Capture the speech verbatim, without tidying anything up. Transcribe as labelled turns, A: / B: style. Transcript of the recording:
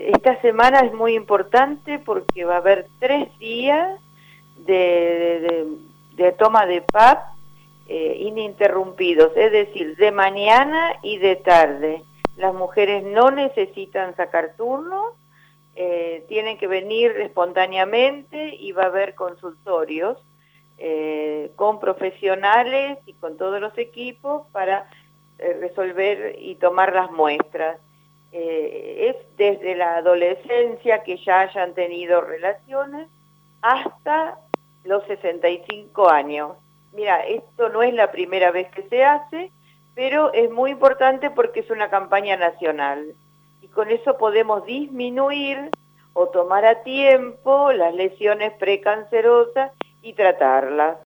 A: esta semana es muy importante porque va a haber tres días de, de, de toma de P A P eh, ininterrumpidos, es decir, de mañana y de tarde. Las mujeres no necesitan sacar turnos, eh, tienen que venir espontáneamente y va a haber consultorios eh, con profesionales y con todos los equipos para eh, resolver y tomar las muestras. Eh, es desde la adolescencia que ya hayan tenido relaciones hasta los sesenta y cinco años. Mira, esto no es la primera vez que se hace, pero es muy importante porque es una campaña nacional. Y con eso podemos disminuir o tomar a tiempo las lesiones precancerosas y tratarlas.